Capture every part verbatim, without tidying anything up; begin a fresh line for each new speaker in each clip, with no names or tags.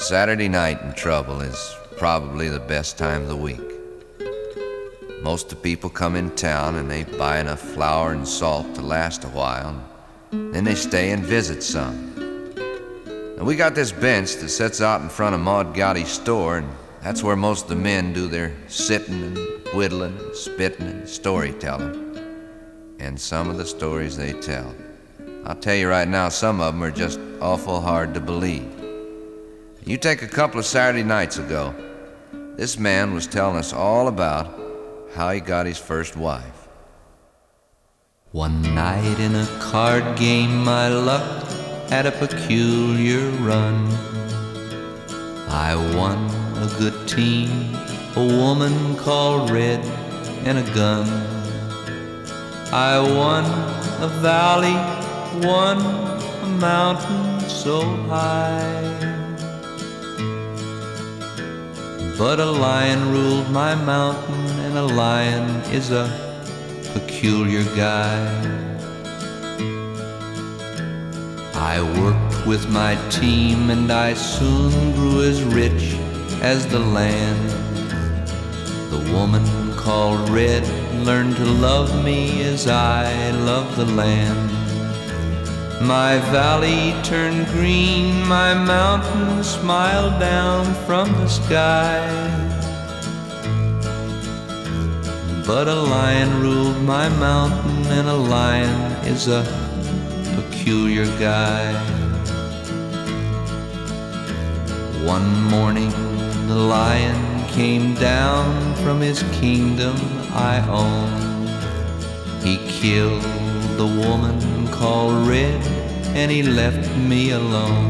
Saturday night in trouble is probably the best time of the week. Most of the people come in town and they buy enough flour and salt to last a while. Then they stay and visit some. And we got this bench that sits out in front of Maud Gowdy's store, and that's where most of the men do their sitting and whittling and spitting and storytelling. And some of the stories they tell, I'll tell you right now, some of them are just awful hard to believe. You take a couple of Saturday nights ago, this man was telling us all about how he got his first wife.
One night in a card game, my luck had a peculiar run. I won a good team, a woman called Red, and a gun. I won a valley, won a mountain so high. But a lion ruled my mountain, and a lion is a peculiar guy. I worked with my team, and I soon grew as rich as the land. The woman called Red learned to love me as I love the land. My valley turned green, my mountain smiled down from the sky. But a lion ruled my mountain, and a lion is a peculiar guy. One morning the lion came down from his kingdom I own. He killed the woman called Red, and he left me alone.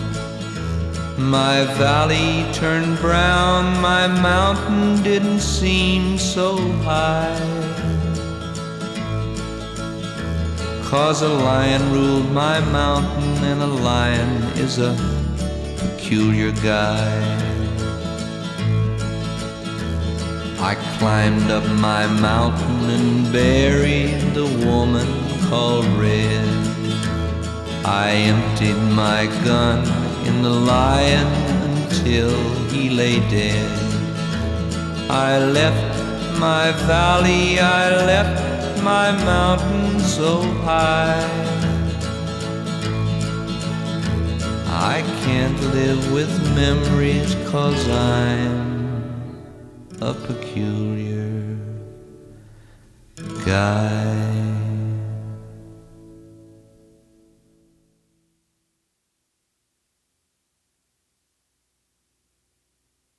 My valley turned brown, my mountain didn't seem so high, 'cause a lion ruled my mountain, and a lion is a peculiar guy. I climbed up my mountain and buried the woman called Red. I emptied my gun in the lion until he lay dead. I left my valley, I left my mountain so high. I can't live with memories, 'cause I'm a peculiar guy.